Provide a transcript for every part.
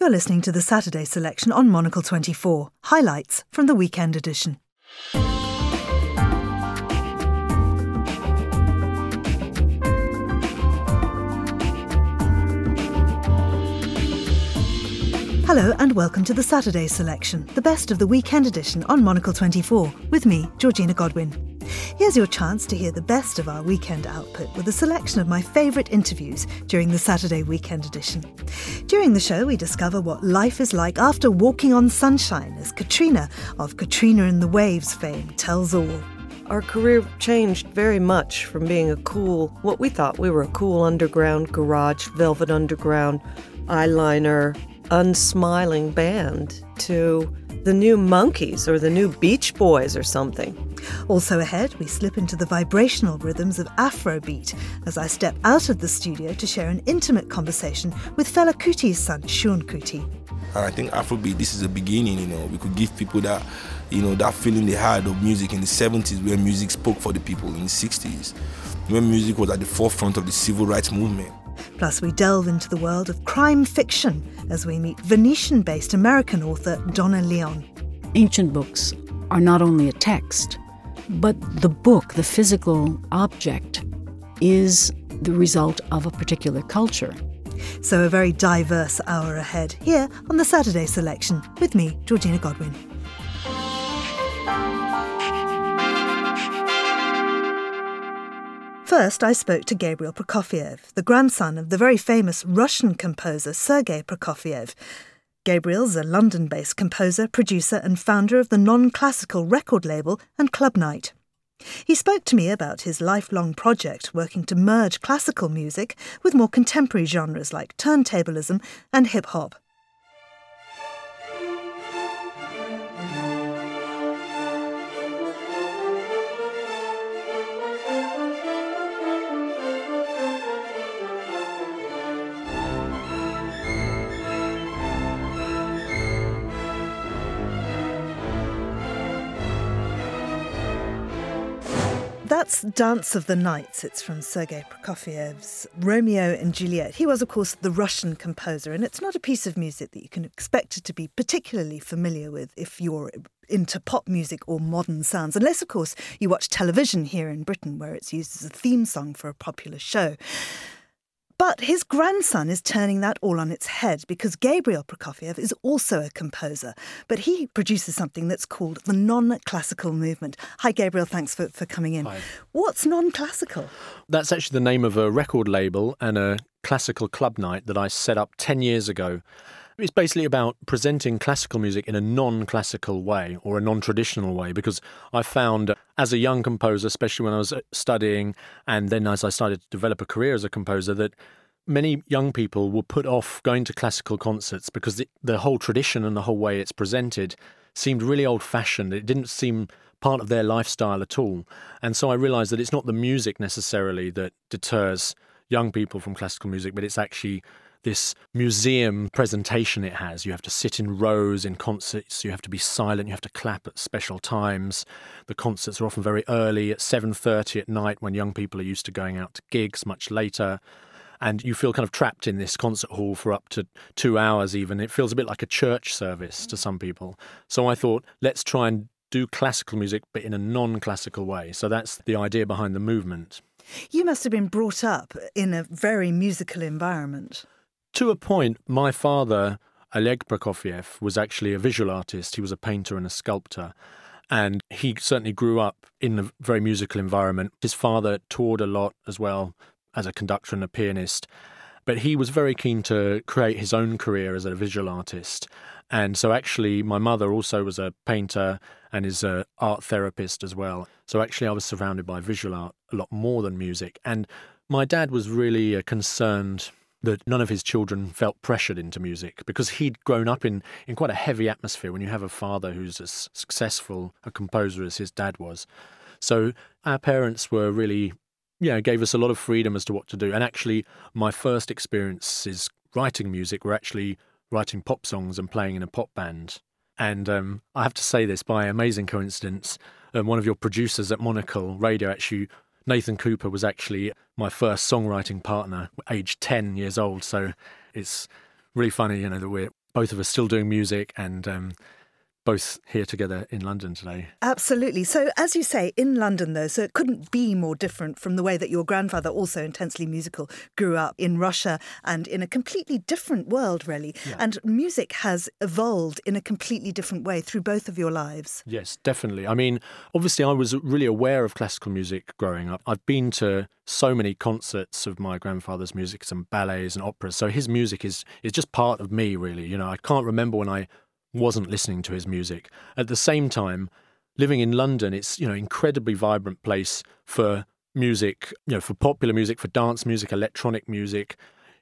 You're listening to the Saturday Selection on Monocle 24. Highlights from the weekend edition. Hello and welcome to the Saturday Selection, the best of the weekend edition on Monocle 24, with me, Georgina Godwin. Here's your chance to hear the best of our weekend output with a selection of my favourite interviews during the Saturday weekend edition. During the show, we discover what life is like after walking on sunshine, as Katrina of Katrina and the Waves fame tells all. Our career changed very much from being what we thought we were a cool underground garage, Velvet Underground, eyeliner, unsmiling band to the new Monkees or the new Beach Boys or something. Also ahead, we slip into the vibrational rhythms of Afrobeat as I step out of the studio to share an intimate conversation with Fela Kuti's son, Seun Kuti. And I think Afrobeat, this is the beginning, we could give people that, that feeling they had of music in the 70s, where music spoke for the people, in the 60s, when music was at the forefront of the civil rights movement. Plus, we delve into the world of crime fiction as we meet Venetian-based American author Donna Leon. Ancient books are not only a text, but the book, the physical object, is the result of a particular culture. So a very diverse hour ahead here on the Saturday Selection with me, Georgina Godwin. First, I spoke to Gabriel Prokofiev, the grandson of the very famous Russian composer Sergei Prokofiev. Gabriel's a London-based composer, producer and founder of the non-classical record label and Club Night. He spoke to me about his lifelong project working to merge classical music with more contemporary genres like turntablism and hip-hop. That's Dance of the Nights. It's from Sergei Prokofiev's Romeo and Juliet. He was, of course, the Russian composer, and it's not a piece of music that you can expect to be particularly familiar with if you're into pop music or modern sounds, unless, of course, you watch television here in Britain, where it's used as a theme song for a popular show. But his grandson is turning that all on its head, because Gabriel Prokofiev is also a composer, but he produces something that's called the non-classical movement. Hi, Gabriel, thanks for coming in. Hi. What's non-classical? That's actually the name of a record label and a classical club night that I set up 10 years ago. It's basically about presenting classical music in a non-classical way or a non-traditional way, because I found as a young composer, especially when I was studying and then as I started to develop a career as a composer, that many young people will put off going to classical concerts because the whole tradition and the whole way it's presented seemed really old-fashioned. It didn't seem part of their lifestyle at all. And so I realised that it's not the music necessarily that deters young people from classical music, but it's actually this museum presentation it has. You have to sit in rows in concerts, you have to be silent, you have to clap at special times. The concerts are often very early, at 7:30 at night, when young people are used to going out to gigs much later. And you feel kind of trapped in this concert hall for up to 2 hours even. It feels a bit like a church service to some people. So I thought, let's try and do classical music, but in a non-classical way. So that's the idea behind the movement. You must have been brought up in a very musical environment. To a point, my father, Oleg Prokofiev, was actually a visual artist. He was a painter and a sculptor. And he certainly grew up in a very musical environment. His father toured a lot as well as a conductor and a pianist. But he was very keen to create his own career as a visual artist. And so actually my mother also was a painter and is an art therapist as well. So actually I was surrounded by visual art a lot more than music. And my dad was really concerned that none of his children felt pressured into music, because he'd grown up in quite a heavy atmosphere when you have a father who's as successful a composer as his dad was. So our parents were really, gave us a lot of freedom as to what to do. And actually my first experiences writing music were actually writing pop songs and playing in a pop band. And I have to say this, by amazing coincidence, one of your producers at Monocle Radio, actually, Nathan Cooper, was actually my first songwriting partner, aged 10 years old. So it's really funny, that we're both of us still doing music and both here together in London today. Absolutely. So, as you say, in London, though, so it couldn't be more different from the way that your grandfather, also intensely musical, grew up in Russia and in a completely different world, really. Yeah. And music has evolved in a completely different way through both of your lives. Yes, definitely. I mean, obviously, I was really aware of classical music growing up. I've been to so many concerts of my grandfather's music, some ballets and operas. So his music is just part of me, really. You know, I can't remember when I wasn't listening to his music. At the same time, living in London, it's, you know, incredibly vibrant place for music, you know, for popular music, for dance music, electronic music.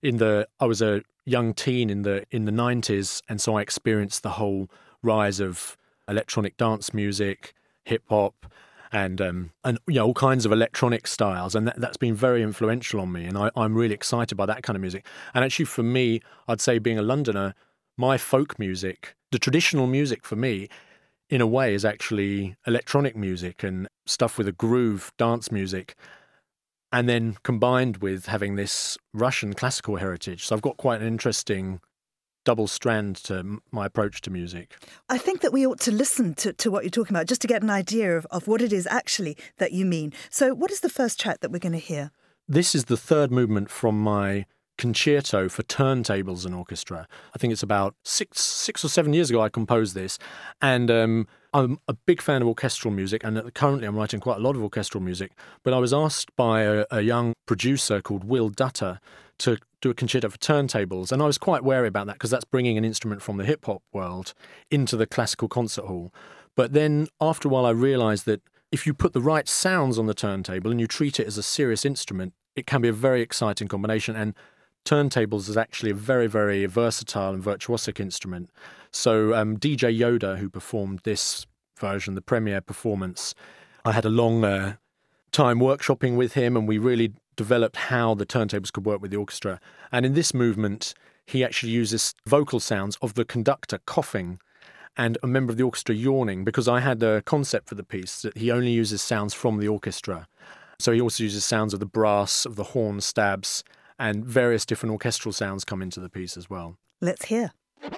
I was a young teen in the 90s, and so I experienced the whole rise of electronic dance music, hip hop, and you know, all kinds of electronic styles, and that's been very influential on me, and I'm really excited by that kind of music. And actually, for me, I'd say, being a Londoner, my folk music, the traditional music for me, in a way, is actually electronic music and stuff with a groove, dance music, and then combined with having this Russian classical heritage. So I've got quite an interesting double strand to my approach to music. I think that we ought to listen to what you're talking about, just to get an idea of what it is actually that you mean. So what is the first track that we're going to hear? This is the third movement from my concerto for turntables and orchestra. I think it's about six or 7 years ago I composed this, and I'm a big fan of orchestral music, and currently I'm writing quite a lot of orchestral music, but I was asked by a young producer called Will Dutter to do a concerto for turntables, and I was quite wary about that because that's bringing an instrument from the hip-hop world into the classical concert hall. But then after a while I realised that if you put the right sounds on the turntable and you treat it as a serious instrument, it can be a very exciting combination, and turntables is actually a very, very versatile and virtuosic instrument. So DJ Yoda, who performed this version, the premiere performance, I had a long time workshopping with him, and we really developed how the turntables could work with the orchestra. And in this movement, he actually uses vocal sounds of the conductor coughing and a member of the orchestra yawning, because I had a concept for the piece that he only uses sounds from the orchestra. So he also uses sounds of the brass, of the horn stabs, and various different orchestral sounds come into the piece as well. Let's hear.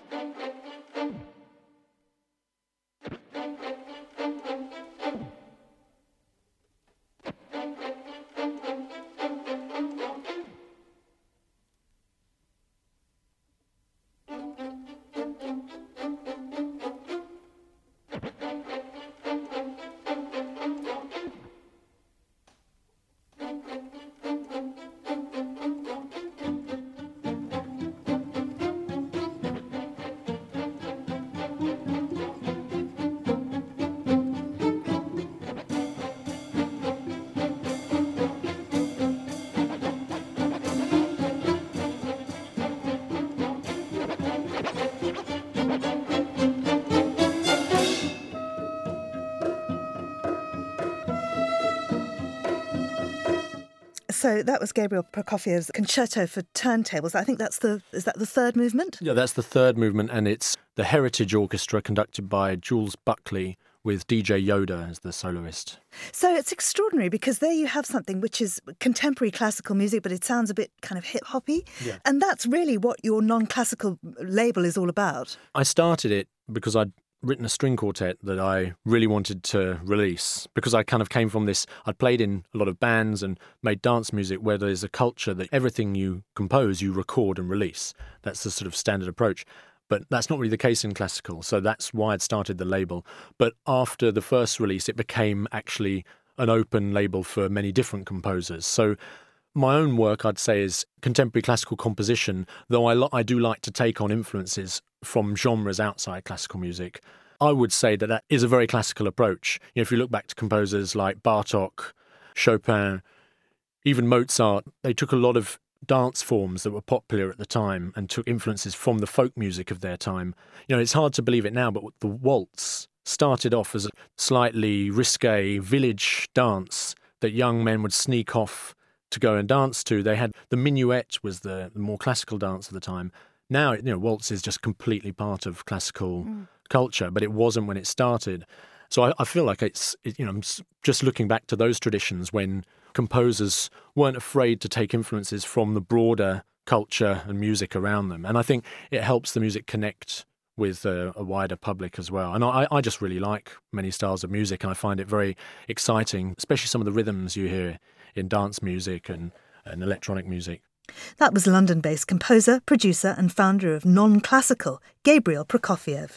So that was Gabriel Prokofiev's Concerto for Turntables. I think is that the third movement? Yeah, that's the third movement, and it's the Heritage Orchestra conducted by Jules Buckley with DJ Yoda as the soloist. So it's extraordinary because there you have something which is contemporary classical music, but it sounds a bit kind of hip-hoppy. Yeah. And that's really what your non-classical label is all about. I started it because I'd written a string quartet that I really wanted to release, because I kind of came from this, I'd played in a lot of bands and made dance music where there's a culture that everything you compose, you record and release. That's the sort of standard approach. But that's not really the case in classical, so that's why I'd started the label. But after the first release, it became actually an open label for many different composers. So my own work, I'd say, is contemporary classical composition, though I do like to take on influences from genres outside classical music. I would say that is a very classical approach. You know, if you look back to composers like Bartók, Chopin, even Mozart, they took a lot of dance forms that were popular at the time and took influences from the folk music of their time. You know, it's hard to believe it now, but the waltz started off as a slightly risque village dance that young men would sneak off to go and dance to. They had the minuet was the more classical dance of the time. Now, you know, waltz is just completely part of classical culture, but it wasn't when it started. So I feel like I'm just looking back to those traditions when composers weren't afraid to take influences from the broader culture and music around them. And I think it helps the music connect with a wider public as well. And I just really like many styles of music, and I find it very exciting, especially some of the rhythms you hear in dance music and electronic music. That was London-based composer, producer and founder of Non-Classical, Gabriel Prokofiev.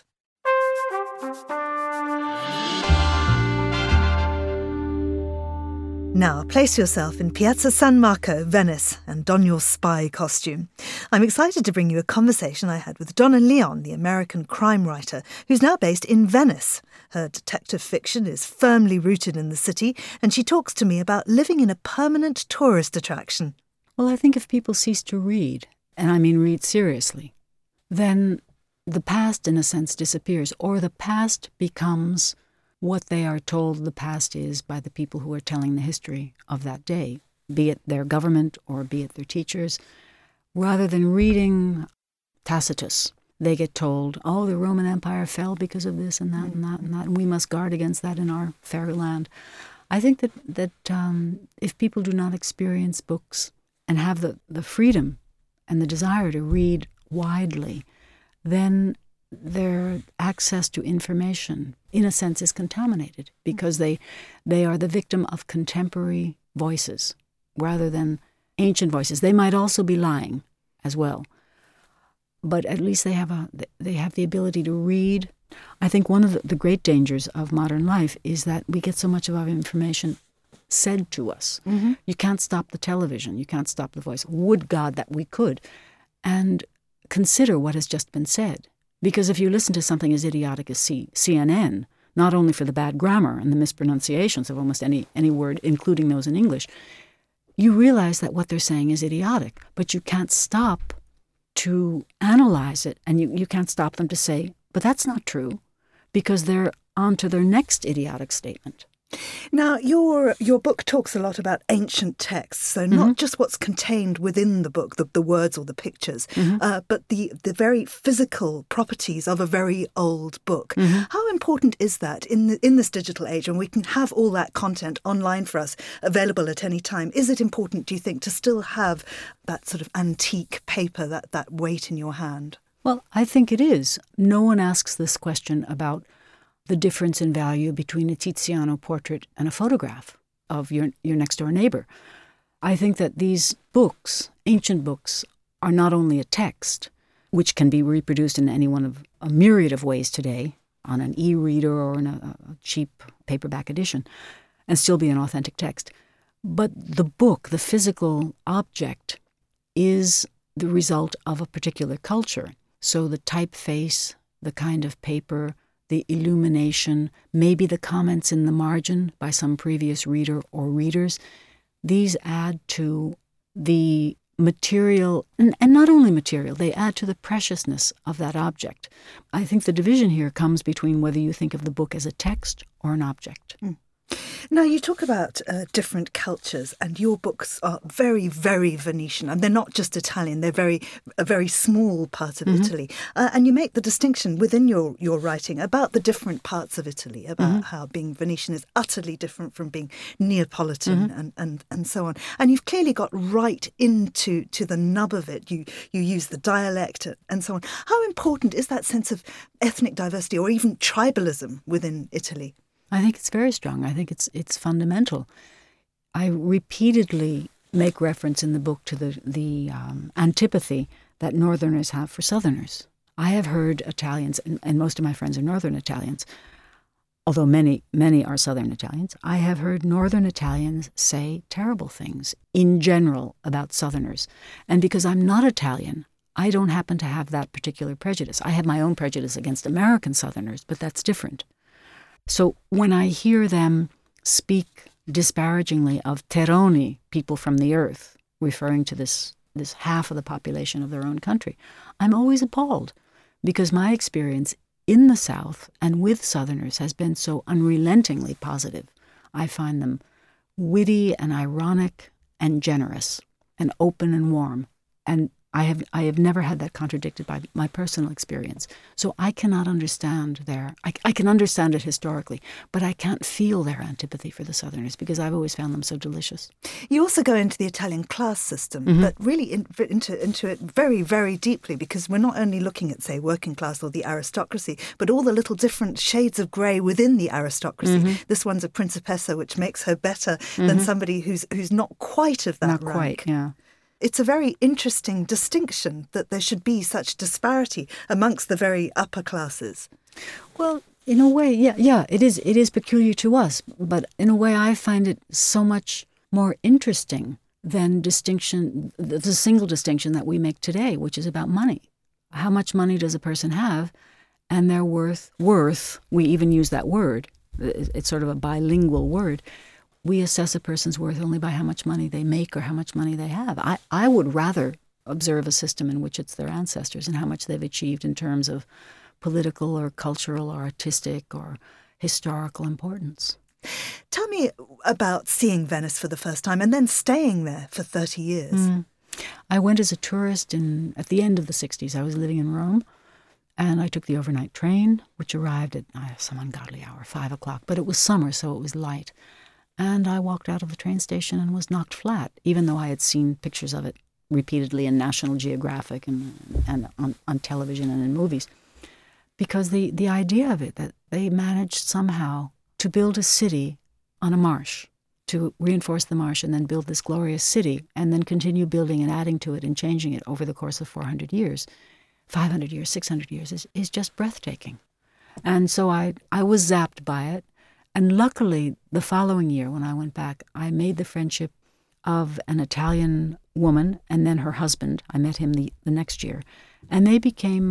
Now, place yourself in Piazza San Marco, Venice, and don your spy costume. I'm excited to bring you a conversation I had with Donna Leon, the American crime writer, who's now based in Venice. Her detective fiction is firmly rooted in the city, and she talks to me about living in a permanent tourist attraction. Well, I think if people cease to read, and I mean read seriously, then the past, in a sense, disappears, or the past becomes what they are told the past is by the people who are telling the history of that day, be it their government or be it their teachers. Rather than reading Tacitus, they get told, oh, the Roman Empire fell because of this and that and that and that, and we must guard against that in our fairy land. I think that if people do not experience books and have the freedom and the desire to read widely, then their access to information, in a sense, is contaminated because they are the victim of contemporary voices rather than ancient voices. They might also be lying as well, but at least they have the ability to read. I think one of the great dangers of modern life is that we get so much of our information said to us. Mm-hmm. You can't stop the television. You can't stop the voice. Would God that we could. And consider what has just been said. Because if you listen to something as idiotic as CNN, not only for the bad grammar and the mispronunciations of almost any word, including those in English, you realize that what they're saying is idiotic, but you can't stop to analyze it, and you can't stop them to say, but that's not true, because they're on to their next idiotic statement. Now, your book talks a lot about ancient texts, so not just what's contained within the book, the words or the pictures, but the very physical properties of a very old book. How important is that in this digital age, when we can have all that content online for us, available at any time? Is it important, do you think, to still have that sort of antique paper, that weight in your hand? Well, I think it is. No one asks this question about the difference in value between a Tiziano portrait and a photograph of your next-door neighbor. I think that these books, ancient books, are not only a text, which can be reproduced in any one of a myriad of ways today, on an e-reader or in a cheap paperback edition, and still be an authentic text. But the book, the physical object, is the result of a particular culture. So the typeface, the kind of paper, the illumination, maybe the comments in the margin by some previous reader or readers, these add to the material, and not only material, they add to the preciousness of that object. I think the division here comes between whether you think of the book as a text or an object. Now, you talk about different cultures, and your books are very, very Venetian, and they're not just Italian, they're a very small part of Italy. And you make the distinction within your writing about the different parts of Italy, about how being Venetian is utterly different from being Neapolitan and so on. And you've clearly got right into the nub of it. You use the dialect and so on. How important is that sense of ethnic diversity or even tribalism within Italy? I think it's very strong. I think it's fundamental. I repeatedly make reference in the book to the antipathy that Northerners have for Southerners. I have heard Italians, and most of my friends are Northern Italians, although many are Southern Italians. I have heard Northern Italians say terrible things in general about Southerners. And because I'm not Italian, I don't happen to have that particular prejudice. I have my own prejudice against American Southerners, but that's different. So when I hear them speak disparagingly of terroni, people from the earth, referring to this half of the population of their own country, I'm always appalled because my experience in the South and with Southerners has been so unrelentingly positive. I find them witty and ironic and generous and open and warm. And I have never had that contradicted by my personal experience. So I cannot understand I can understand it historically, but I can't feel their antipathy for the Southerners because I've always found them so delicious. You also go into the Italian class system, but really into it very, very deeply, because we're not only looking at, say, working class or the aristocracy, but all the little different shades of grey within the aristocracy. This one's a principessa, which makes her better than somebody who's not quite of that rank. Not quite, yeah. It's a very interesting distinction that there should be such disparity amongst the very upper classes. Well, in a way, yeah, it is peculiar to us, but in a way I find it so much more interesting than the single distinction that we make today, which is about money. How much money does a person have, and their worth, we even use that word, it's sort of a bilingual word. We assess a person's worth only by how much money they make or how much money they have. I would rather observe a system in which it's their ancestors and how much they've achieved in terms of political or cultural or artistic or historical importance. Tell me about seeing Venice for the first time and then staying there for 30 years. I went as a tourist at the end of the 60s. I was living in Rome, and I took the overnight train, which arrived at some ungodly hour, 5 o'clock. But it was summer, so it was light. And I walked out of the train station and was knocked flat, even though I had seen pictures of it repeatedly in National Geographic and on television and in movies. Because the idea of it, that they managed somehow to build a city on a marsh, to reinforce the marsh and then build this glorious city, and then continue building and adding to it and changing it over the course of 400 years, 500 years, 600 years, is just breathtaking. And so I was zapped by it. And luckily, the following year when I went back, I made the friendship of an Italian woman and then her husband. I met him the next year. And they became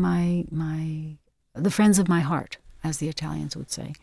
the friends of my heart, as the Italians would say.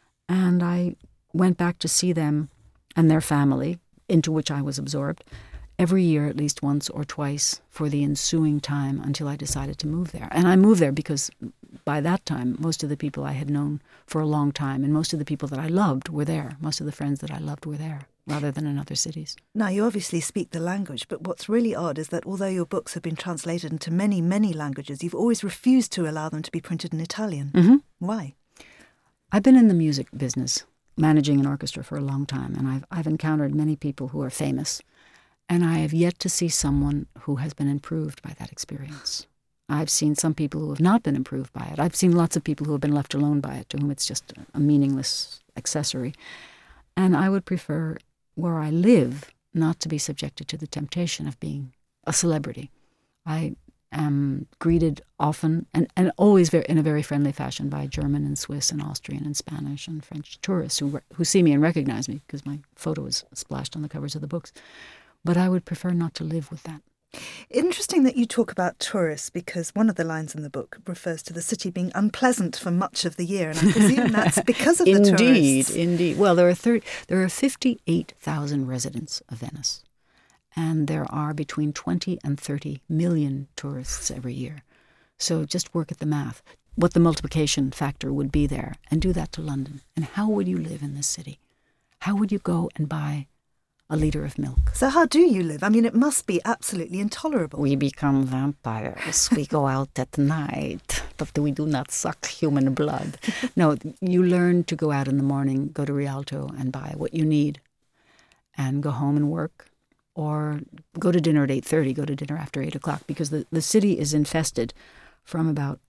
And I went back to see them and their family, into which I was absorbed, every year at least once or twice for the ensuing time until I decided to move there. And I moved there because by that time, most of the people I had known for a long time and most of the people that I loved were there. Most of the friends that I loved were there, rather than in other cities. Now, you obviously speak the language, but what's really odd is that although your books have been translated into many, many languages, you've always refused to allow them to be printed in Italian. Why? I've been in the music business, managing an orchestra for a long time, and I've encountered many people who are famous, and I have yet to see someone who has been improved by that experience. I've seen some people who have not been improved by it. I've seen lots of people who have been left alone by it, to whom it's just a meaningless accessory. And I would prefer, where I live, not to be subjected to the temptation of being a celebrity. I am greeted often, and always in a very friendly fashion, by German and Swiss and Austrian and Spanish and French tourists who see me and recognize me because my photo is splashed on the covers of the books. But I would prefer not to live with that. Interesting that you talk about tourists, because one of the lines in the book refers to the city being unpleasant for much of the year, and I presume that's because of the tourists. Indeed. Well, there are 58,000 residents of Venice, and there are between 20 and 30 million tourists every year. So just work at the math, what the multiplication factor would be there, and do that to London. And how would you live in this city? How would you go and buy a liter of milk? So how do you live? I mean, it must be absolutely intolerable. We become vampires. We go out at night, but we do not suck human blood. No, you learn to go out in the morning, go to Rialto and buy what you need, and go home and work, or go to dinner at 8:30, go to dinner after 8 o'clock, because the city is infested from about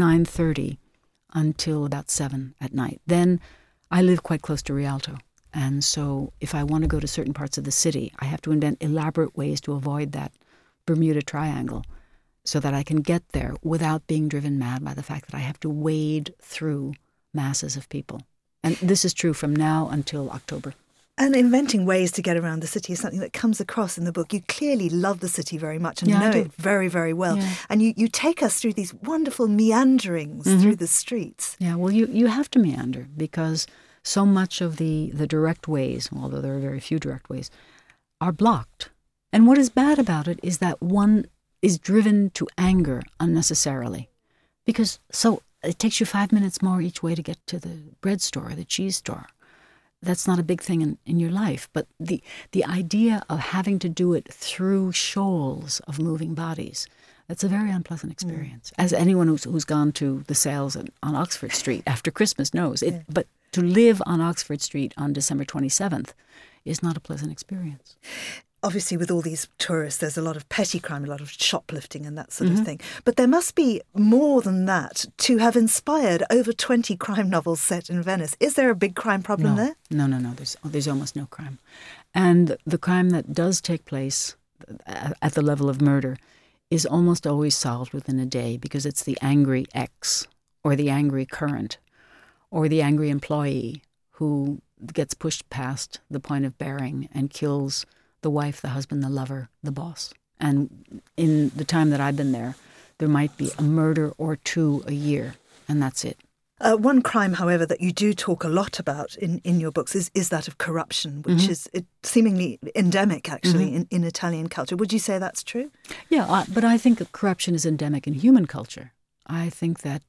9:30 until about 7 at night. Then I live quite close to Rialto. And so if I want to go to certain parts of the city, I have to invent elaborate ways to avoid that Bermuda Triangle so that I can get there without being driven mad by the fact that I have to wade through masses of people. And this is true from now until October. And inventing ways to get around the city is something that comes across in the book. You clearly love the city very much and know it very, very well. Yeah. And you take us through these wonderful meanderings through the streets. Yeah, well, you have to meander because so much of the direct ways, although there are very few direct ways, are blocked. And what is bad about it is that one is driven to anger unnecessarily. Because it takes you 5 minutes more each way to get to the bread store or the cheese store. That's not a big thing in your life. But the idea of having to do it through shoals of moving bodies It's a very unpleasant experience, as anyone who's gone to the sales on Oxford Street after Christmas knows. But to live on Oxford Street on December 27th is not a pleasant experience. Obviously, with all these tourists, there's a lot of petty crime, a lot of shoplifting and that sort of thing. But there must be more than that to have inspired over 20 crime novels set in Venice. Is there a big crime problem there? No. There's almost no crime. And the crime that does take place at the level of murder is almost always solved within a day, because it's the angry ex or the angry current or the angry employee who gets pushed past the point of bearing and kills the wife, the husband, the lover, the boss. And in the time that I've been there might be a murder or two a year, and that's it. One crime, however, that you do talk a lot about in your books is that of corruption, which is seemingly endemic, actually, in Italian culture. Would you say that's true? Yeah, but I think that corruption is endemic in human culture. I think that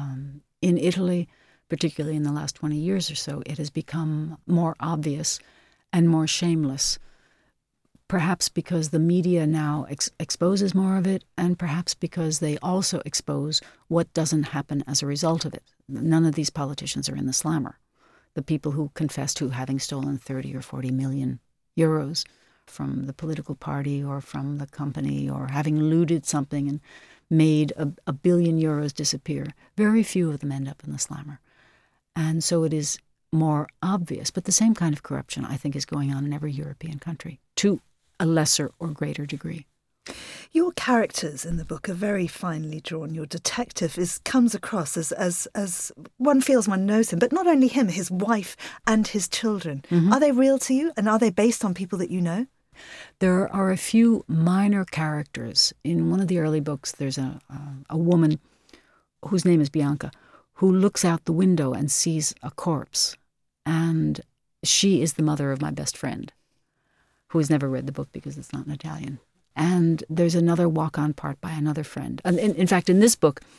in Italy, particularly in the last 20 years or so, it has become more obvious and more shameless. Perhaps because the media now exposes more of it, and perhaps because they also expose what doesn't happen as a result of it. None of these politicians are in the slammer. The people who confess to having stolen 30 or 40 million euros from the political party or from the company, or having looted something and made a billion euros disappear, very few of them end up in the slammer. And so it is more obvious. But the same kind of corruption, I think, is going on in every European country, to a lesser or greater degree. Your characters in the book are very finely drawn. Your detective comes across as one feels one knows him, but not only him, his wife and his children. Are they real to you, and are they based on people that you know? There are a few minor characters. In one of the early books, there's a woman whose name is Bianca, who looks out the window and sees a corpse. And she is the mother of my best friend, who has never read the book because it's not in Italian. And there's another walk-on part by another friend. And in fact, in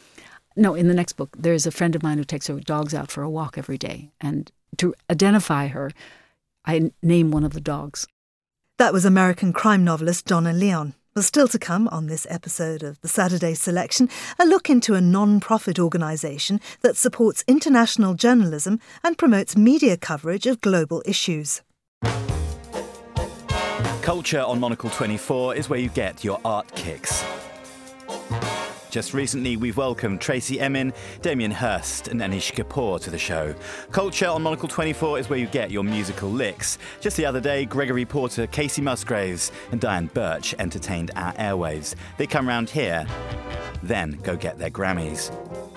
the next book, there's a friend of mine who takes her dogs out for a walk every day. And to identify her, I name one of the dogs. That was American crime novelist Donna Leon. Well, still to come on this episode of the Saturday Selection, a look into a non-profit organisation that supports international journalism and promotes media coverage of global issues. Culture on Monocle 24 is where you get your art kicks. Just recently, we've welcomed Tracy Emin, Damien Hirst and Anish Kapoor to the show. Culture on Monocle 24 is where you get your musical licks. Just the other day, Gregory Porter, Casey Musgraves and Diane Birch entertained our airwaves. They come round here, then go get their Grammys.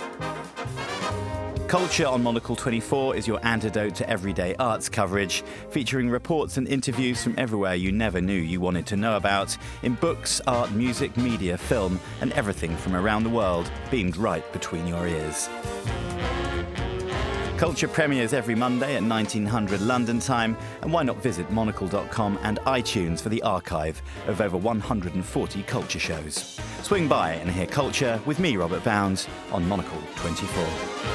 Culture on Monocle 24 is your antidote to everyday arts coverage, featuring reports and interviews from everywhere you never knew you wanted to know about, in books, art, music, media, film, and everything from around the world, beamed right between your ears. Culture premieres every Monday at 1900 London time, and why not visit monocle.com and iTunes for the archive of over 140 culture shows. Swing by and hear Culture with me, Robert Bound, on Monocle 24.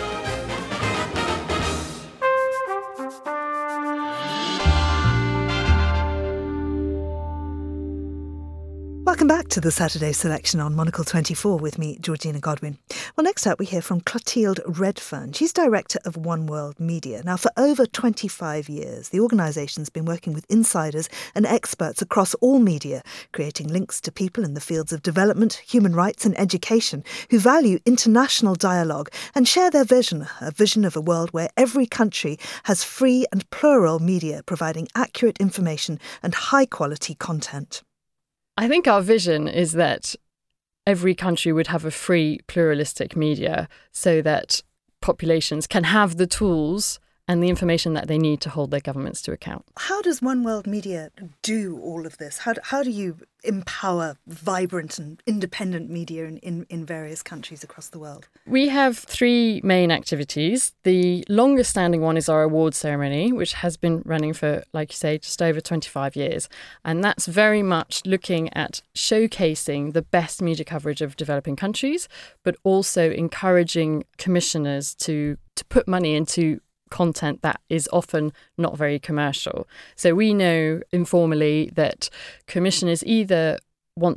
Welcome back to the Saturday Selection on Monocle 24 with me, Georgina Godwin. Well, next up we hear from Clotilde Redfern. She's director of One World Media. Now, for over 25 years, the organisation's been working with insiders and experts across all media, creating links to people in the fields of development, human rights and education who value international dialogue and share their vision, a vision of a world where every country has free and plural media providing accurate information and high-quality content. I think our vision is that every country would have a free, pluralistic media so that populations can have the tools and the information that they need to hold their governments to account. How does One World Media do all of this? How do you empower vibrant and independent media in various countries across the world? We have three main activities. The longest standing one is our awards ceremony, which has been running for, like you say, just over 25 years. And that's very much looking at showcasing the best media coverage of developing countries, but also encouraging commissioners to put money into content that is often not very commercial. So we know informally that commissioners either want to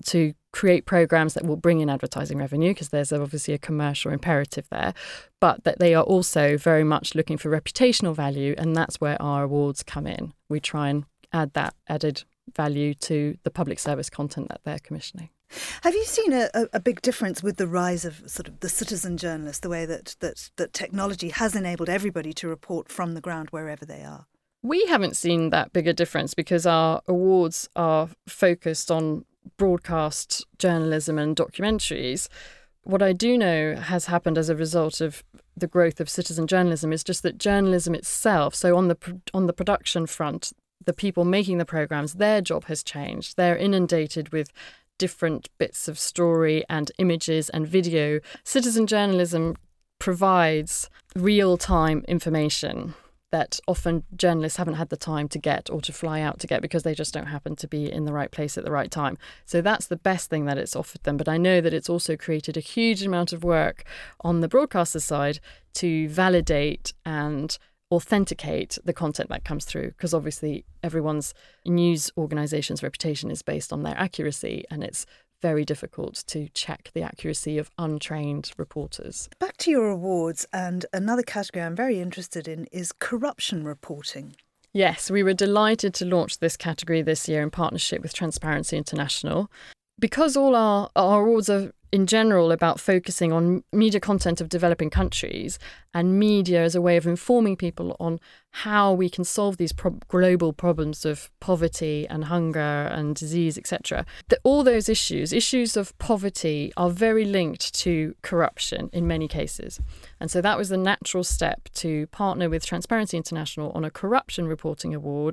create programs that will bring in advertising revenue, because there's obviously a commercial imperative there, but that they are also very much looking for reputational value, and that's where our awards come in. We try and add that added value to the public service content that they're commissioning. Have you seen a big difference with the rise of sort of the citizen journalist, the way that technology has enabled everybody to report from the ground wherever they are? We haven't seen that big a difference because our awards are focused on broadcast journalism and documentaries. What I do know has happened as a result of the growth of citizen journalism is just that journalism itself, so on the production front, the people making the programmes, their job has changed. They're inundated with different bits of story and images and video. Citizen journalism provides real-time information that often journalists haven't had the time to get or to fly out to get because they just don't happen to be in the right place at the right time. So that's the best thing that it's offered them. But I know that it's also created a huge amount of work on the broadcaster side to validate and authenticate the content that comes through, because obviously everyone's news organisation's reputation is based on their accuracy, and it's very difficult to check the accuracy of untrained reporters. Back to your awards, and another category I'm very interested in is corruption reporting. Yes, we were delighted to launch this category this year in partnership with Transparency International. Because all our awards are in general about focusing on media content of developing countries and media as a way of informing people on how we can solve these global problems of poverty and hunger and disease, etc. All those issues of poverty are very linked to corruption in many cases. And so that was the natural step to partner with Transparency International on a corruption reporting award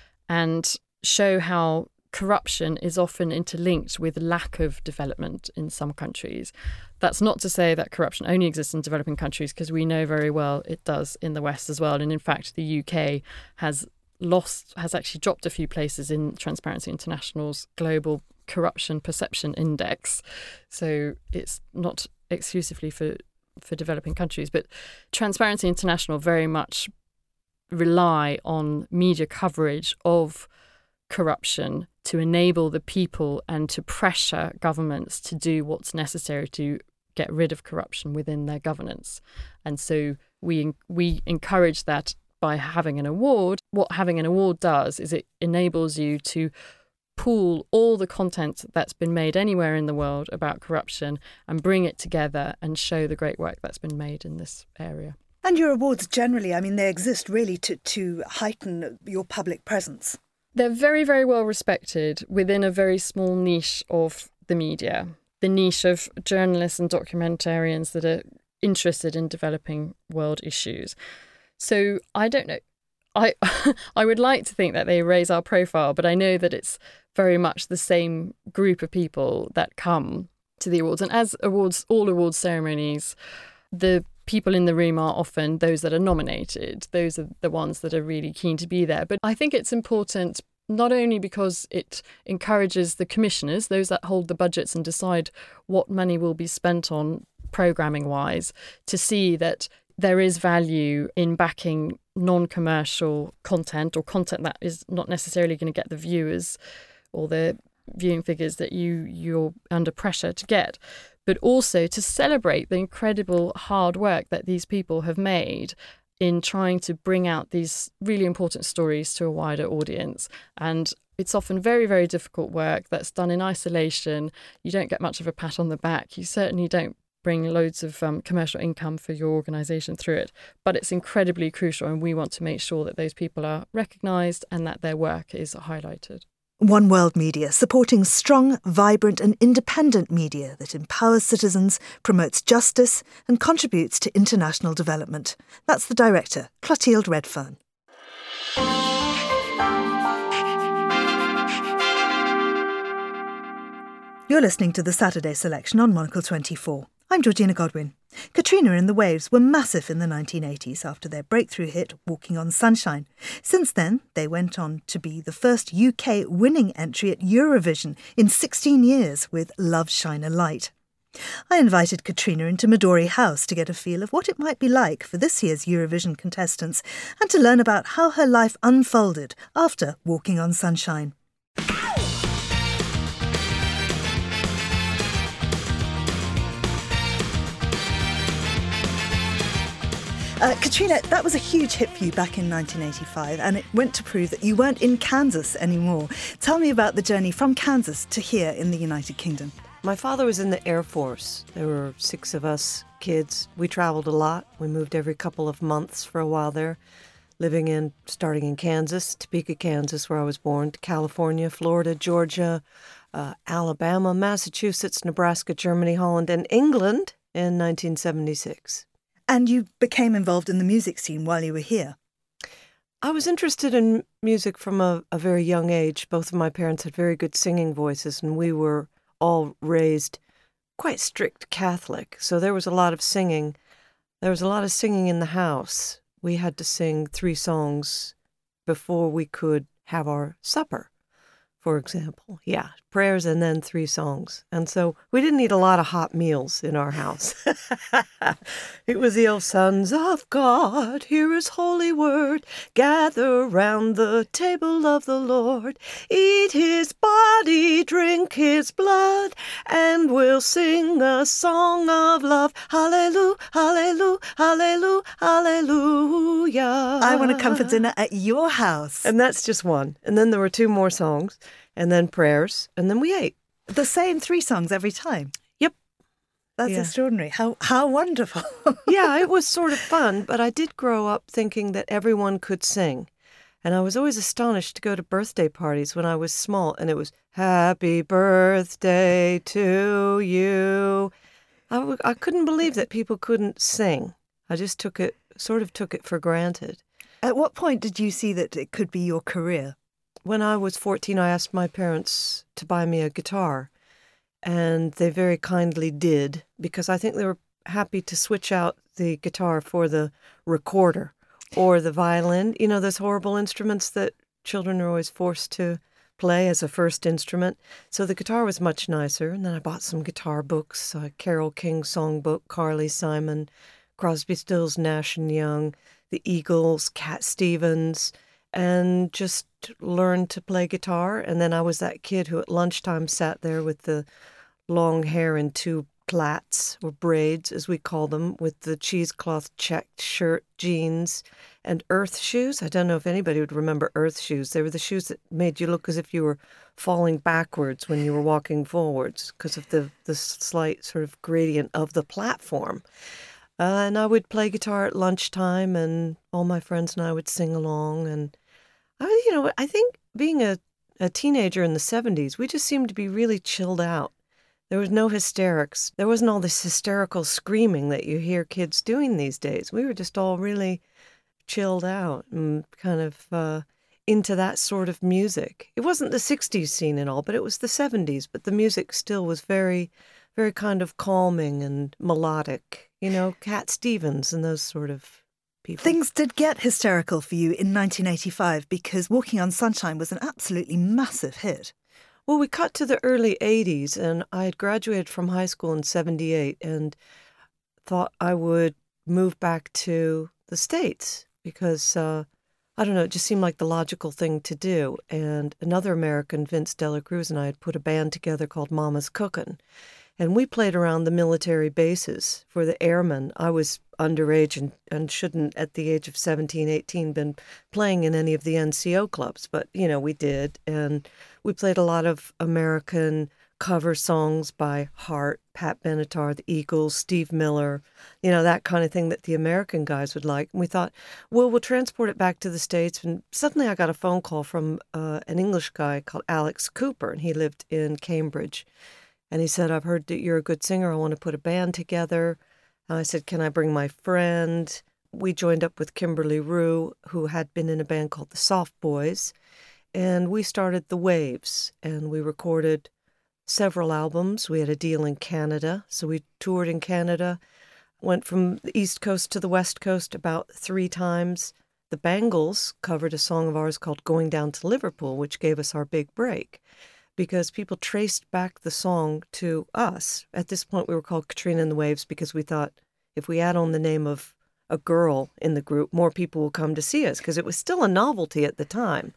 and show how corruption is often interlinked with lack of development in some countries. That's not to say that corruption only exists in developing countries, because we know very well it does in the West as well. And in fact, the UK has actually dropped a few places in Transparency International's global corruption perception index. So it's not exclusively for developing countries, but Transparency International very much rely on media coverage of corruption to enable the people and to pressure governments to do what's necessary to get rid of corruption within their governance. And so we encourage that by having an award. What having an award does is it enables you to pool all the content that's been made anywhere in the world about corruption and bring it together and show the great work that's been made in this area. And your awards generally, I mean, they exist really to heighten your public presence. They're very, very well respected within a very small niche of the media, the niche of journalists and documentarians that are interested in developing world issues. So I don't know. I would like to think that they raise our profile, but I know that it's very much the same group of people that come to the awards. And as all awards ceremonies, the people in the room are often those that are nominated. Those are the ones that are really keen to be there. But I think it's important not only because it encourages the commissioners, those that hold the budgets and decide what money will be spent on programming-wise, to see that there is value in backing non-commercial content or content that is not necessarily going to get the viewers or the viewing figures that you're under pressure to get, but also to celebrate the incredible hard work that these people have made in trying to bring out these really important stories to a wider audience. And it's often very, very difficult work that's done in isolation. You don't get much of a pat on the back. You certainly don't bring loads of commercial income for your organisation through it. But it's incredibly crucial, and we want to make sure that those people are recognised and that their work is highlighted. One World Media, supporting strong, vibrant and independent media that empowers citizens, promotes justice and contributes to international development. That's the director, Clotilde Redfern. You're listening to the Saturday Selection on Monocle 24. I'm Georgina Godwin. Katrina and the Waves were massive in the 1980s after their breakthrough hit Walking on Sunshine. Since then, they went on to be the first UK winning entry at Eurovision in 16 years with Love Shine a Light. I invited Katrina into Midori House to get a feel of what it might be like for this year's Eurovision contestants and to learn about how her life unfolded after Walking on Sunshine. Katrina, that was a huge hit for you back in 1985, and it went to prove that you weren't in Kansas anymore. Tell me about the journey from Kansas to here in the United Kingdom. My father was in the Air Force. There were 6 of us kids. We traveled a lot. We moved every couple of months for a while there, starting in Kansas, Topeka, Kansas, where I was born, to California, Florida, Georgia, Alabama, Massachusetts, Nebraska, Germany, Holland, and England in 1976. And you became involved in the music scene while you were here. I was interested in music from a very young age. Both of my parents had very good singing voices, and we were all raised quite strict Catholic. So there was a lot of singing. There was a lot of singing in the house. We had to sing 3 songs before we could have our supper, for example. Yeah, prayers and then 3 songs. And so we didn't eat a lot of hot meals in our house. It was the old sons of God, hear his holy word, gather round the table of the Lord, eat his body, drink his blood, and we'll sing a song of love. Hallelujah, hallelujah, hallelujah, hallelujah. I want to come for dinner at your house. And that's just one. And then there were 2 more songs, and then prayers, and then we ate. The same 3 songs every time? Yep. That's extraordinary. How wonderful. Yeah, it was sort of fun, but I did grow up thinking that everyone could sing. And I was always astonished to go to birthday parties when I was small, and it was, happy birthday to you. I couldn't believe that people couldn't sing. I just took it for granted. At what point did you see that it could be your career? When I was 14, I asked my parents to buy me a guitar, and they very kindly did, because I think they were happy to switch out the guitar for the recorder or the violin. You know, those horrible instruments that children are always forced to play as a first instrument. So the guitar was much nicer, and then I bought some guitar books, Carole King songbook, Carly Simon, Crosby, Stills, Nash & Young, the Eagles, Cat Stevens, and just learned to play guitar. And then I was that kid who at lunchtime sat there with the long hair in 2 plaits, or braids as we call them, with the cheesecloth checked shirt, jeans, and earth shoes. I don't know if anybody would remember earth shoes. They were the shoes that made you look as if you were falling backwards when you were walking forwards because of the slight sort of gradient of the platform. And I would play guitar at lunchtime, and all my friends and I would sing along. And I think being a teenager in the 70s, we just seemed to be really chilled out. There was no hysterics. There wasn't all this hysterical screaming that you hear kids doing these days. We were just all really chilled out and kind of into that sort of music. It wasn't the 60s scene and all, but it was the 70s. But the music still was very, very kind of calming and melodic. You know, Cat Stevens and those sort of people. Things did get hysterical for you in 1985 because Walking on Sunshine was an absolutely massive hit. Well, we cut to the early 80s, and I had graduated from high school in 78 and thought I would move back to the States because, I don't know, it just seemed like the logical thing to do. And another American, Vince Dela Cruz, and I had put a band together called Mama's Cookin'. And we played around the military bases for the airmen. I was underage and shouldn't, at the age of 17, 18, been playing in any of the NCO clubs. But, you know, we did. And we played a lot of American cover songs by Hart, Pat Benatar, the Eagles, Steve Miller, you know, that kind of thing that the American guys would like. And we thought, well, we'll transport it back to the States. And suddenly I got a phone call from an English guy called Alex Cooper, and he lived in Cambridge. And he said, I've heard that you're a good singer. I want to put a band together. And I said, can I bring my friend? We joined up with Kimberly Rue, who had been in a band called the Soft Boys. And we started The Waves. And we recorded several albums. We had a deal in Canada. So we toured in Canada, went from the East Coast to the West Coast about 3 times. The Bangles covered a song of ours called Going Down to Liverpool, which gave us our big break, because people traced back the song to us. At this point, we were called Katrina and the Waves because we thought if we add on the name of a girl in the group, more people will come to see us, because it was still a novelty at the time.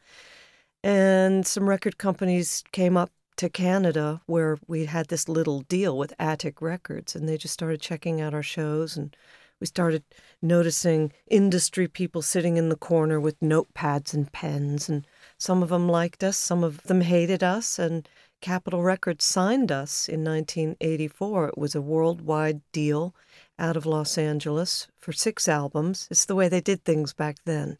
And some record companies came up to Canada where we had this little deal with Attic Records, and they just started checking out our shows, and We started noticing industry people sitting in the corner with notepads and pens, and some of them liked us, some of them hated us, and Capitol Records signed us in 1984. It was a worldwide deal out of Los Angeles for 6 albums. It's the way they did things back then.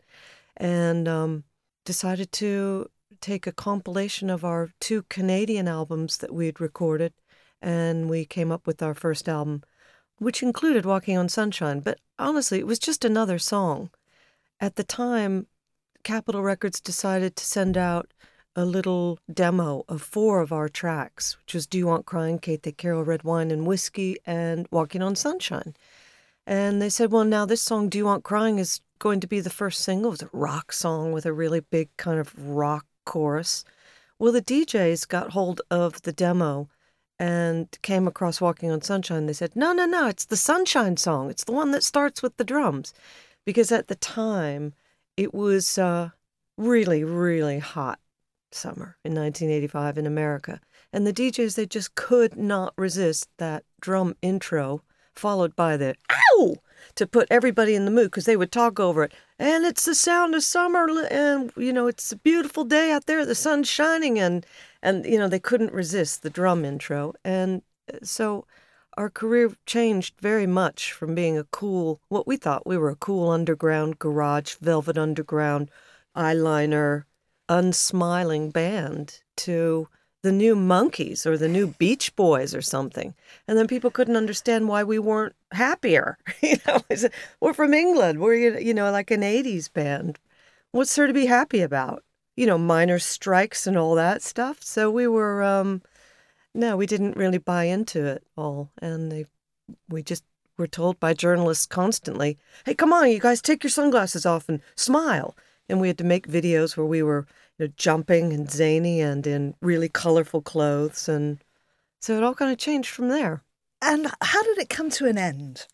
And decided to take a compilation of our 2 Canadian albums that we'd recorded, and we came up with our first album, which included Walking on Sunshine. But honestly, it was just another song. At the time, Capitol Records decided to send out a little demo of 4 of our tracks, which was Do You Want Crying, Kate the Carol, Red Wine and Whiskey, and Walking on Sunshine. And they said, well, now this song, Do You Want Crying, is going to be the first single. It was a rock song with a really big kind of rock chorus. Well, the DJs got hold of the demo and came across Walking on Sunshine. They said, no, it's the Sunshine song. It's the one that starts with the drums. Because at the time, it was really, really hot summer in 1985 in America. And the DJs, they just could not resist that drum intro followed by the ow to put everybody in the mood, because they would talk over it. And it's the sound of summer, and, it's a beautiful day out there, the sun's shining, and they couldn't resist the drum intro. And so our career changed very much from being what we thought we were a cool underground garage, Velvet Underground, eyeliner, unsmiling band to the new Monkees or the new Beach Boys or something. And then people couldn't understand why we weren't happier. We're from England. We're, like an 80s band. What's there to be happy about? Miners' strikes and all that stuff. So we were, no, we didn't really buy into it all. And we just were told by journalists constantly, hey, come on, you guys, take your sunglasses off and smile. And we had to make videos where we were jumping and zany and in really colorful clothes. And so it all kind of changed from there. And how did it come to an end?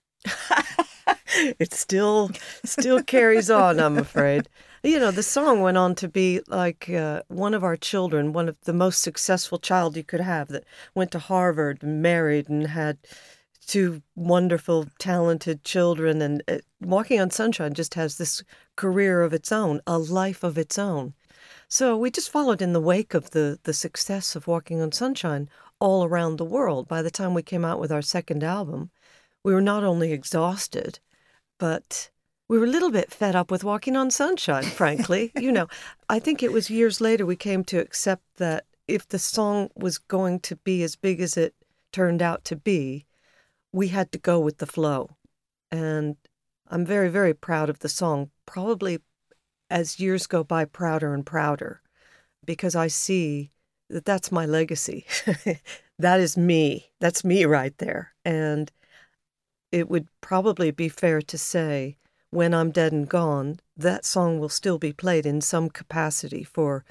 It still carries on, I'm afraid. The song went on to be like one of our children, one of the most successful child you could have, that went to Harvard and married and had 2 wonderful, talented children. And Walking on Sunshine just has this career of its own, a life of its own. So we just followed in the wake of the success of Walking on Sunshine all around the world. By the time we came out with our second album, we were not only exhausted, but we were a little bit fed up with Walking on Sunshine, frankly. I think it was years later we came to accept that if the song was going to be as big as it turned out to be, we had to go with the flow. And I'm very, very proud of the song, probably as years go by, prouder and prouder, because I see that that's my legacy. That is me. That's me right there. And it would probably be fair to say, when I'm dead and gone, that song will still be played in some capacity for,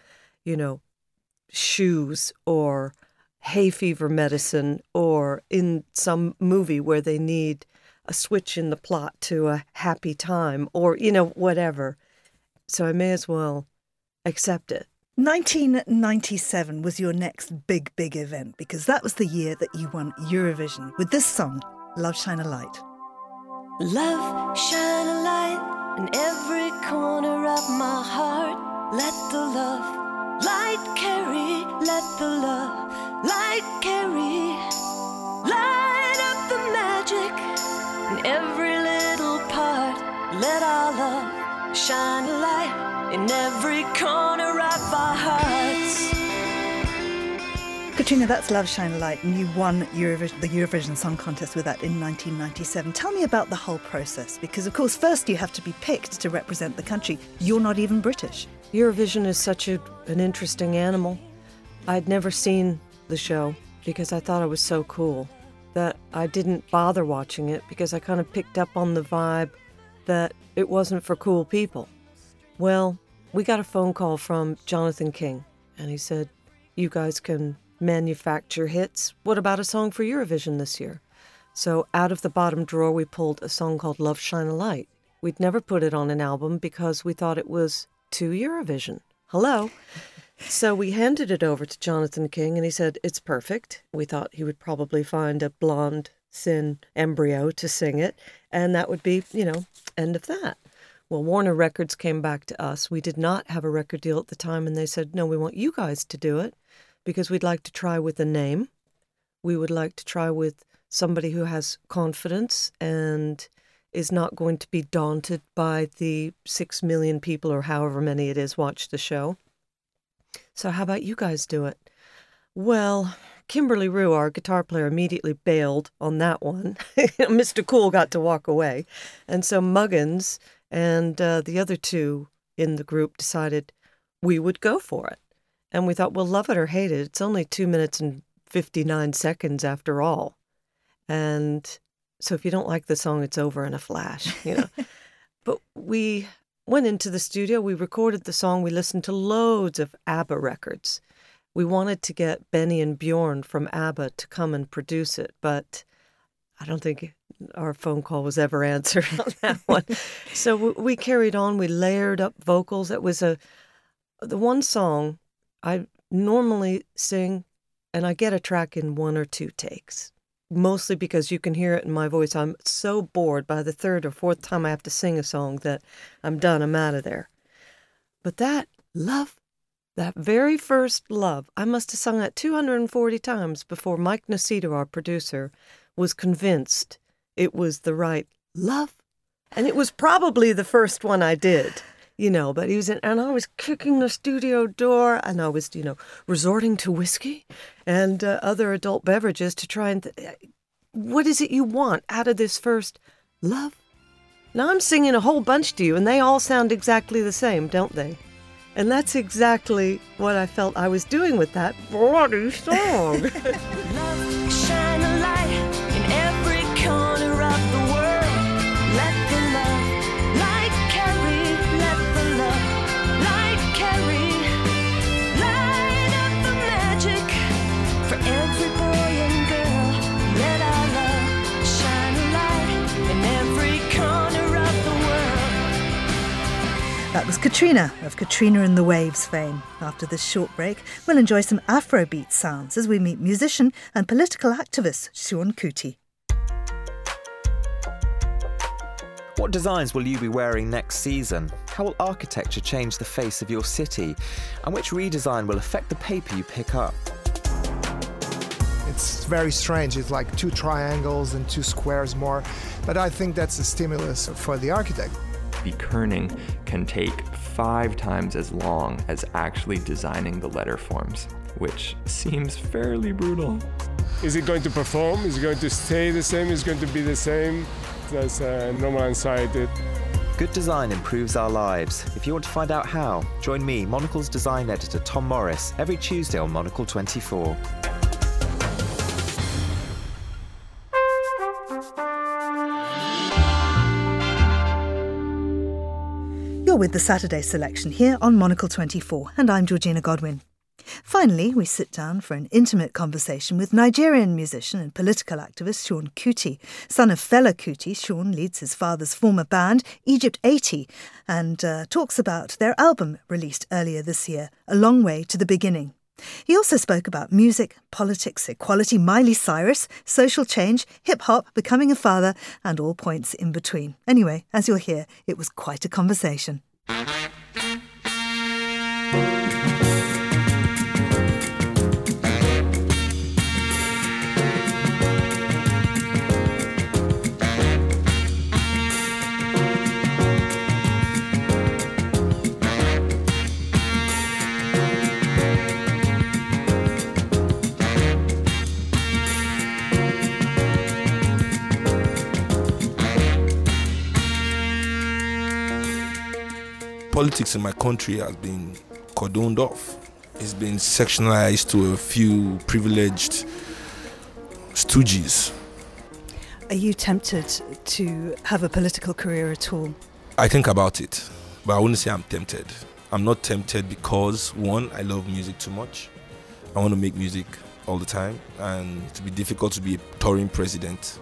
shoes or hay fever medicine, or in some movie where they need a switch in the plot to a happy time, or, whatever. So I may as well accept it. 1997 was your next big event, because that was the year that you won Eurovision with this song, Love Shine a Light. Love shine a light in every corner of my heart. Let the love light carry, let the love light carry. Light up the magic in every little part. Let our love shine a light in every corner of our hearts. Katrina, that's Love Shine a Light, and you won the Eurovision Song Contest with that in 1997. Tell me about the whole process, because, of course, first you have to be picked to represent the country. You're not even British. Eurovision is such an interesting animal. I'd never seen the show because I thought it was so cool that I didn't bother watching it, because I kind of picked up on the vibe that it wasn't for cool people. Well, we got a phone call from Jonathan King, and he said, you guys can manufacture hits. What about a song for Eurovision this year? So out of the bottom drawer, we pulled a song called Love Shine a Light. We'd never put it on an album because we thought it was too Eurovision. Hello. So we handed it over to Jonathan King, and he said, it's perfect. We thought he would probably find a blonde thin embryo to sing it, and that would be, end of that. Well, Warner Records came back to us. We did not have a record deal at the time, and they said, no, we want you guys to do it because we'd like to try with a name. We would like to try with somebody who has confidence and is not going to be daunted by the 6 million people or however many it is watch the show. So how about you guys do it? Well, Kimberly Rue, our guitar player, immediately bailed on that one. Mr. Cool got to walk away. And so Muggins and the other two in the group decided we would go for it. And we thought, well, love it or hate it, it's only 2 minutes and 59 seconds after all. And so if you don't like the song, it's over in a flash, But we went into the studio, we recorded the song, we listened to loads of ABBA records. We wanted to get Benny and Bjorn from ABBA to come and produce it, but I don't think our phone call was ever answered on that one. So we carried on, we layered up vocals. It was the one song I normally sing, and I get a track in 1 or 2 takes. Mostly because you can hear it in my voice. I'm so bored by the 3rd or 4th time I have to sing a song that I'm done, I'm out of there. But that love, that very first love, I must have sung that 240 times before Mike Nocito, our producer, was convinced it was the right love. And it was probably the first one I did, but he was and I was kicking the studio door, and I was, resorting to whiskey and other adult beverages to try and, what is it you want out of this first love? Now I'm singing a whole bunch to you, and they all sound exactly the same, don't they? And that's exactly what I felt I was doing with that bloody song. Love, shine a light in every corner of the world. Let the love light carry. Let the love light carry. Light up the magic for every boy and girl. Let our love shine a light in every corner of the world. That was Katrina of Katrina and the Waves fame. After this short break, we'll enjoy some Afrobeat sounds as we meet musician and political activist Seun Kuti. What designs will you be wearing next season? How will architecture change the face of your city? And which redesign will affect the paper you pick up? It's very strange. It's like 2 triangles and 2 squares more. But I think that's a stimulus for the architect. The kerning can take 5 times as long as actually designing the letter forms, which seems fairly brutal. Is it going to perform? Is it going to stay the same? Is it going to be the same? That's normal anxiety. Good design improves our lives. If you want to find out how, join me, Monocle's design editor Tom Morris, every Tuesday on Monocle 24. You're with the Saturday Selection here on Monocle 24, and I'm Georgina Godwin. Finally, we sit down for an intimate conversation with Nigerian musician and political activist Seun Kuti. Son of Fela Kuti, Seun leads his father's former band, Egypt 80, and talks about their album released earlier this year, A Long Way to the Beginning. He also spoke about music, politics, equality, Miley Cyrus, social change, hip-hop, becoming a father, and all points in between. Anyway, as you'll hear, it was quite a conversation. Politics in my country has been cordoned off. It's been sectionalized to a few privileged stooges. Are you tempted to have a political career at all? I think about it, but I wouldn't say I'm tempted. I'm not tempted because, one, I love music too much. I want to make music all the time, and it would be difficult to be a touring president.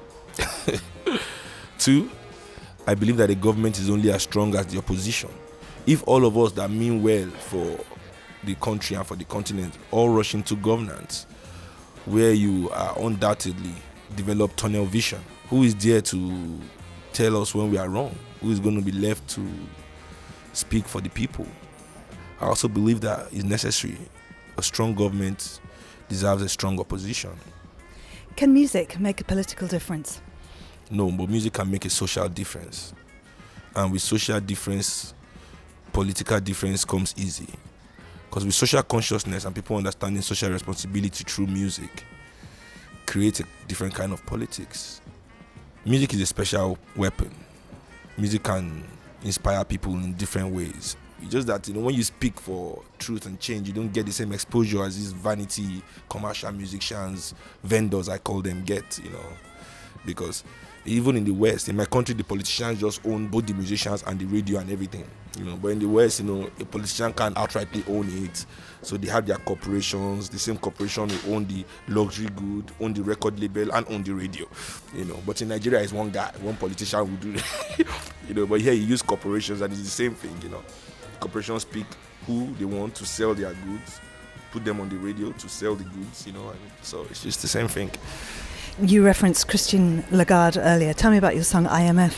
2, I believe that the government is only as strong as the opposition. If all of us that mean well for the country and for the continent all rush into governance, where you are undoubtedly develop tunnel vision? Who is there to tell us when we are wrong? Who is going to be left to speak for the people? I also believe that it's necessary. A strong government deserves a strong opposition. Can music make a political difference? No, but music can make a social difference. And with social difference, political difference comes easy. Because with social consciousness and people understanding social responsibility through music, creates a different kind of politics. Music is a special weapon. Music can inspire people in different ways. It's just that, when you speak for truth and change, you don't get the same exposure as these vanity commercial musicians, vendors I call them, get, because even in the West, in my country, the politicians just own both the musicians and the radio and everything, but in the West, a politician can't outrightly own it, so they have their corporations. The same corporation will own the luxury good, own the record label, and own the radio, but in Nigeria, it's one guy, one politician will do it, but here you use corporations, and it's the same thing, Corporations pick who they want to sell their goods, put them on the radio to sell the goods, so it's just the same thing. You referenced Christine Lagarde earlier. Tell me about your song IMF.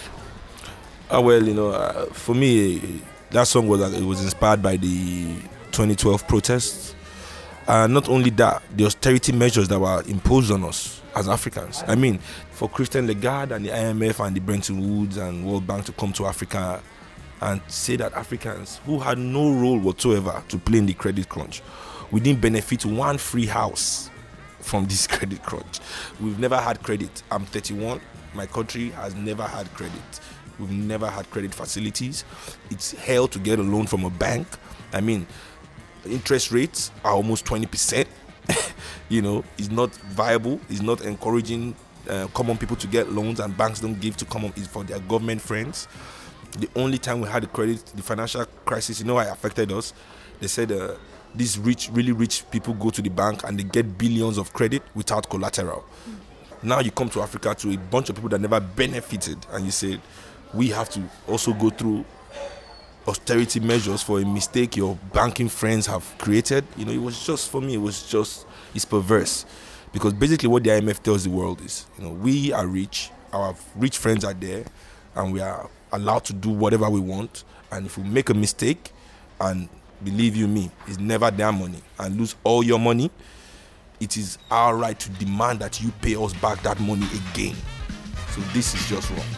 For me, that song was inspired by the 2012 protests. Not only that, the austerity measures that were imposed on us as Africans. I mean, for Christine Lagarde and the IMF and the Bretton Woods and World Bank to come to Africa and say that Africans who had no role whatsoever to play in the credit crunch, we didn't benefit one free house from this credit crunch. We've never had credit. I'm 31. My country has never had credit. We've never had credit facilities. It's hell to get a loan from a bank. I mean, interest rates are almost 20%. It's not viable. It's not encouraging common people to get loans, and banks don't give to common. It's for their government friends. The only time we had the financial crisis, why it affected us? They said these really rich people go to the bank and they get billions of credit without collateral. Now you come to Africa to a bunch of people that never benefited, and you say, we have to also go through austerity measures for a mistake your banking friends have created. It was just, for me, it's perverse. Because basically what the IMF tells the world is, we are rich, our rich friends are there, and we are allowed to do whatever we want, and if we make a mistake, and believe you me, it's never their money, and lose all your money, it is our right to demand that you pay us back that money again. So this is just wrong.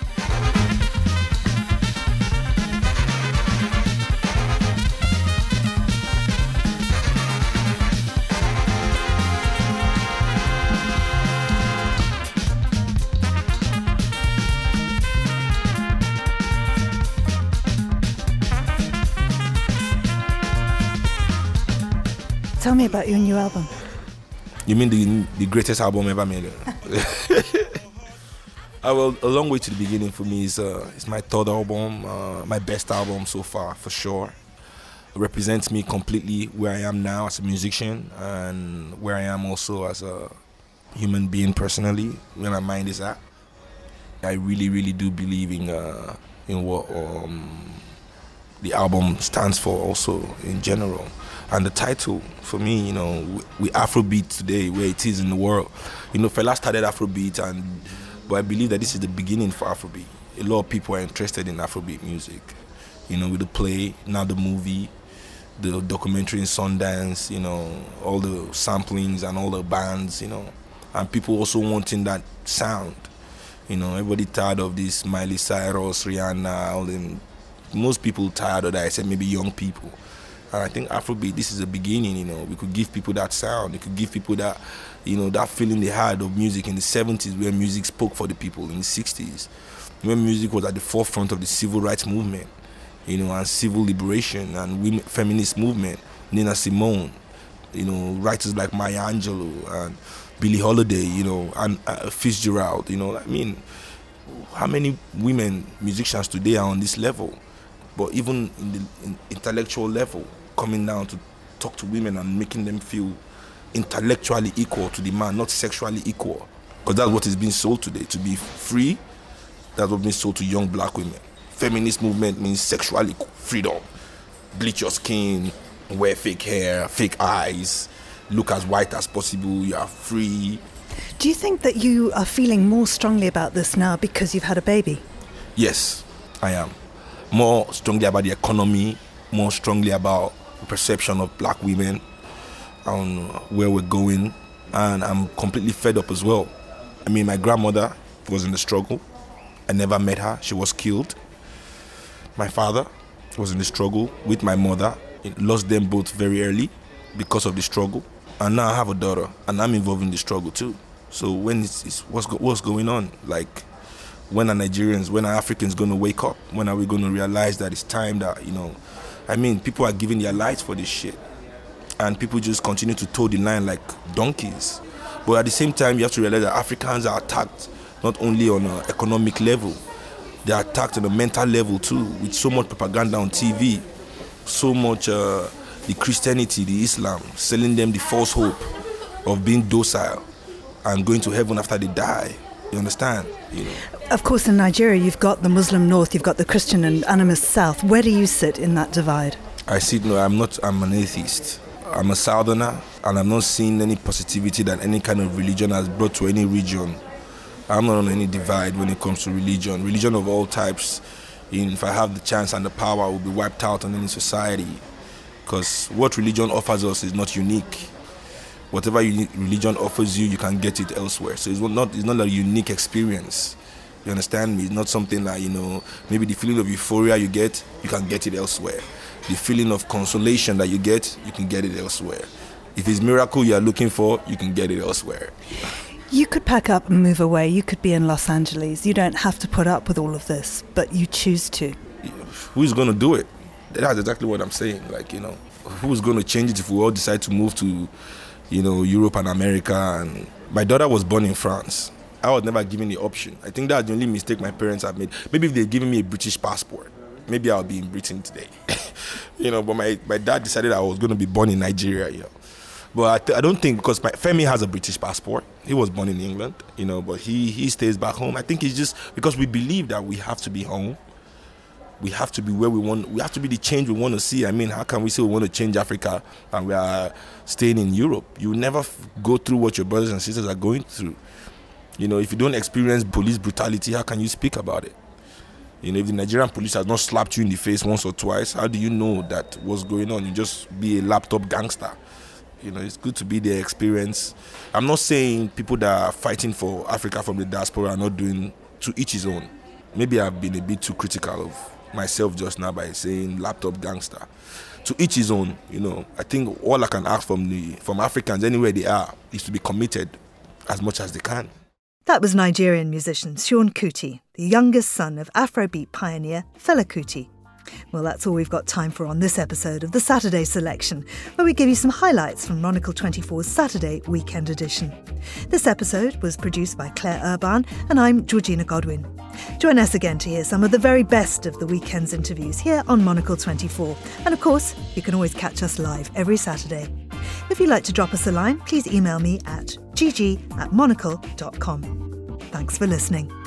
Tell me about your new album. You mean the greatest album ever made? Well, a long way to the beginning for me is my third album, my best album so far, for sure. It represents me completely where I am now as a musician, and where I am also as a human being personally, where my mind is at. I really, really do believe in what the album stands for also in general. And the title, for me, with Afrobeat today, where it is in the world, Fela started Afrobeat, but I believe that this is the beginning for Afrobeat. A lot of people are interested in Afrobeat music, with the play, now the movie, the documentary in Sundance, all the samplings and all the bands, and people also wanting that sound. Everybody tired of this Miley Cyrus, Rihanna, all them. Most people tired of that, except maybe young people. And I think Afrobeat, this is a beginning, we could give people that sound. It could give people that, that feeling they had of music in the 70s, where music spoke for the people, in the 60s, when music was at the forefront of the civil rights movement, and civil liberation and feminist movement. Nina Simone, writers like Maya Angelou and Billie Holiday, and Fitzgerald, how many women musicians today are on this level? But even in the intellectual level, coming down to talk to women and making them feel intellectually equal to the man, not sexually equal. Because that's what is being sold today. To be free, that's what's being sold to young black women. Feminist movement means sexual freedom. Bleach your skin, wear fake hair, fake eyes, look as white as possible, you are free. Do you think that you are feeling more strongly about this now because you've had a baby? Yes, I am. More strongly about the economy, more strongly about the perception of black women and where we're going. And I'm completely fed up as well. I mean, my grandmother was in the struggle. I never met her. She was killed. My father was in the struggle with my mother. Lost them both very early because of the struggle. And now I have a daughter, and I'm involved in the struggle too. So when what's going on? Like, when are Nigerians, when are Africans going to wake up? When are we going to realize that it's time that, I mean, people are giving their lives for this shit. And people just continue to toe the line like donkeys. But at the same time, you have to realize that Africans are attacked not only on an economic level, they are attacked on a mental level too, with so much propaganda on TV, so much the Christianity, the Islam, selling them the false hope of being docile and going to heaven after they die. You understand? Of course, in Nigeria, you've got the Muslim North, you've got the Christian and animist South. Where do you sit in that divide? I'm an atheist. I'm a Southerner, and I'm not seeing any positivity that any kind of religion has brought to any region. I'm not on any divide when it comes to religion. Religion of all types, if I have the chance and the power, will be wiped out on any society. Because what religion offers us is not unique. Whatever religion offers you, you can get it elsewhere. So it's not a unique experience. You understand me? It's not something like, maybe the feeling of euphoria you can get it elsewhere. The feeling of consolation that you can get it elsewhere. If it's miracle you are looking for, you can get it elsewhere. You could pack up and move away. You could be in Los Angeles. You don't have to put up with all of this, but you choose to. Who's going to do it? That's exactly what I'm saying. Who's going to change it if we all decide to move to, Europe and America? And my daughter was born in France. I was never given the option. I think that's the only mistake my parents have made. Maybe if they'd given me a British passport, maybe I'll be in Britain today. But my dad decided I was going to be born in Nigeria, But I don't think, because Femi has a British passport. He was born in England, but he stays back home. I think it's just because we believe that we have to be home. We have to be where we want. We have to be the change we want to see. I mean, how can we say we want to change Africa and we are staying in Europe? You never go through what your brothers and sisters are going through. If you don't experience police brutality, how can you speak about it? If the Nigerian police has not slapped you in the face once or twice, how do you know that what's going on? You just be a laptop gangster. It's good to be their experience. I'm not saying people that are fighting for Africa from the diaspora are not doing, to each his own. Maybe I've been a bit too critical of myself just now by saying laptop gangster. To each his own, I think all I can ask from Africans anywhere they are is to be committed as much as they can. That was Nigerian musician Seun Kuti, the youngest son of Afrobeat pioneer Fela Kuti. Well, that's all we've got time for on this episode of the Saturday Selection, where we give you some highlights from Monocle 24's Saturday Weekend Edition. This episode was produced by Claire Urban, and I'm Georgina Godwin. Join us again to hear some of the very best of the weekend's interviews here on Monocle 24. And of course, you can always catch us live every Saturday. If you'd like to drop us a line, please email me at gg@monocle.com. Thanks for listening.